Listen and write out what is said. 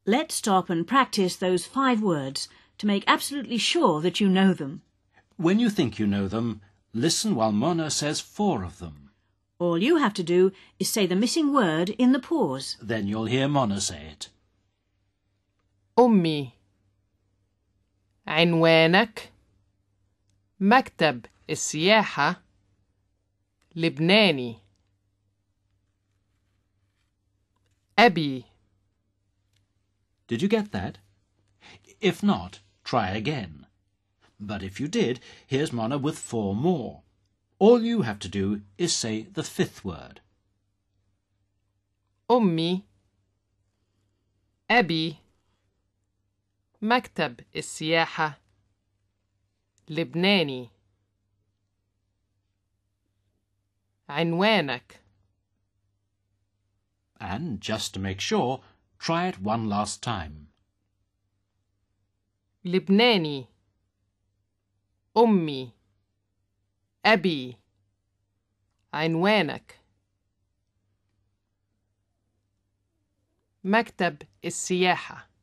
Let's stop and practice those 5 words to make absolutely sure that you know them. When you think you know them, listen while Mona says 4 of them. All you have to do is say the missing word in the pause. Then you'll hear Mona say it. أمي. عنوانك. مكتب السياحة. لبناني. أبي. Did you get that? If not, try again. But if you did, here's Mona with 4 more. All you have to do is say the 5th word. أمي. أبي. مكتب السياحة. لبناني. عنوانك. And just to make sure, try it one last time. لبناني. أمي. أبي. عنوانك. مكتب السياحة.